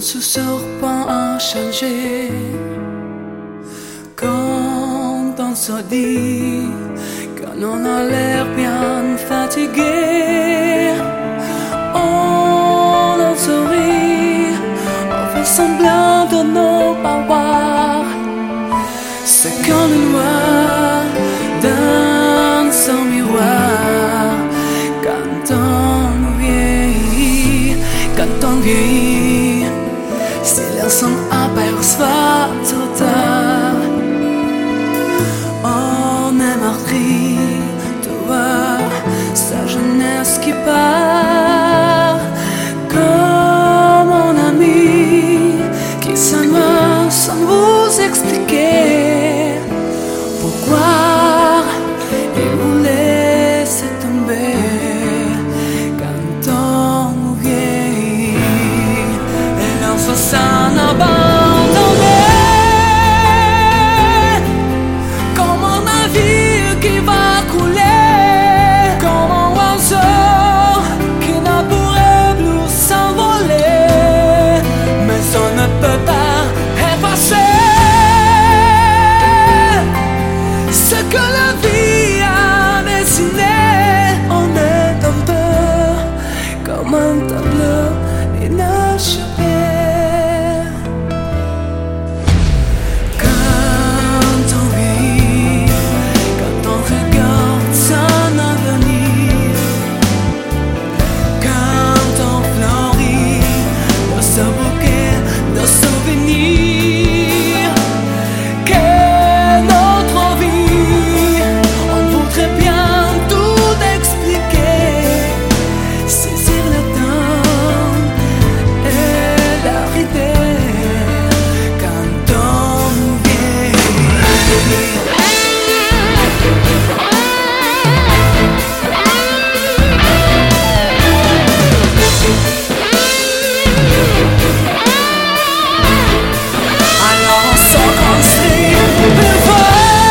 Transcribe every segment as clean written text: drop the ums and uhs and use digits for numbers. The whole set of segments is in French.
ce serpent a changé. Quand on se dit qu'on a l'air bien fatigué, on en sourit, on fait semblant de ne pas voir ce qu'on voit dans son miroir. Quand on vieillit, si l'on aperçoit trop tard, on est meurtri de voir sa jeunesse qui part. Comme mon ami qui s'en va sans vous expliquer pourquoi il vous laisse tomber. Quand on vieillit et l'on se sent abandonné, comme un navire qui va couler, comme un oiseau qui ne pourrait plus s'envoler, mais on ne peut pas effacer ce que la vie a dessiné. On est un peu comme un tableau inachevé. Quand on vit, quand on regarde son avenir, quand on fleurit dans ce bouquet de souvenirs, qu'est notre vie, on voudrait bien tout expliquer, saisir le temps et l'arrêter. Quand on vieillit, alors on se construit plus fort.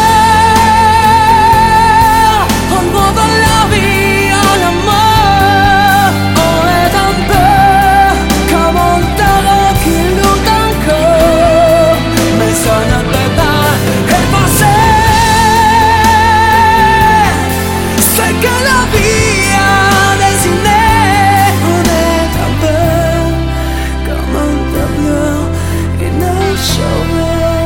On va de la vie à la mort. On est un peu comme un taureau qui lutte encore, mais ça ne peut pas effacer ce que la vie a dessiné. On est un peu comme un tableau inachevé.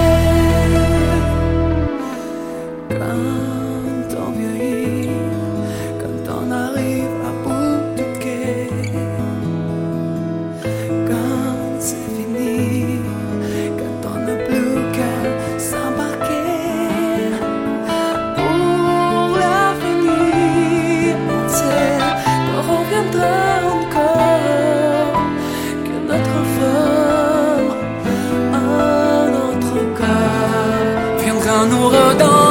Quand on vieillit, quand on arrive à bout du quai, quand c'est fini, quand on n'a plus qu'à s'embarquer pour l'avenir, on sait qu'on reviendra encore, que notre forme à notre corps viendra nous redonner